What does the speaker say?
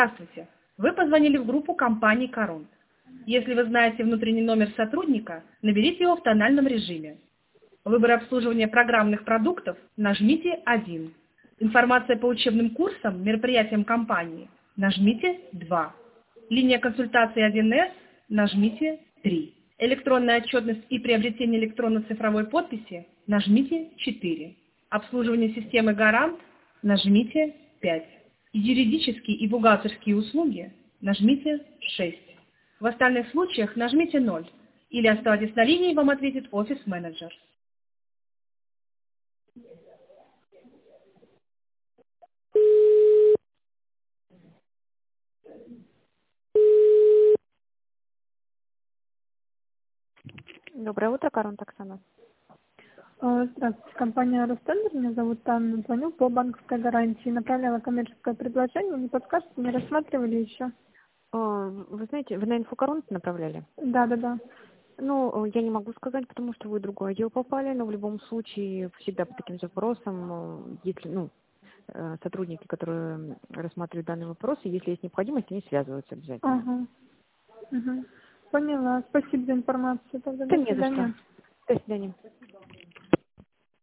Здравствуйте. Вы позвонили в группу компании «Коронт». Если вы знаете внутренний номер сотрудника, наберите его в тональном режиме. Выбор обслуживания программных продуктов нажмите 1. Информация по учебным курсам, мероприятиям компании нажмите 2. Линия консультации 1С нажмите 3. Электронная отчетность и приобретение электронно-цифровой подписи нажмите 4. Обслуживание системы «Гарант» нажмите 5. Юридические и бухгалтерские услуги нажмите 6. В остальных случаях нажмите 0. Или оставайтесь на линии, вам ответит офис-менеджер. Доброе утро, Коронт Оксана. Здравствуйте, компания «Ростендер». Меня зовут Анна. Звоню по банковской гарантии. Направляла коммерческое предложение. Не подскажете, не рассматривали еще? Вы знаете, вы на инфокоронт направляли? Да. Ну, я не могу сказать, потому что вы в другой отдел попали, но в любом случае всегда по таким запросам, если, сотрудники, которые рассматривают данные вопросы, если есть необходимость, они связываются обязательно. Ага. Угу. Поняла. Спасибо за информацию. Тогда Да до не за что. свидания. До свидания.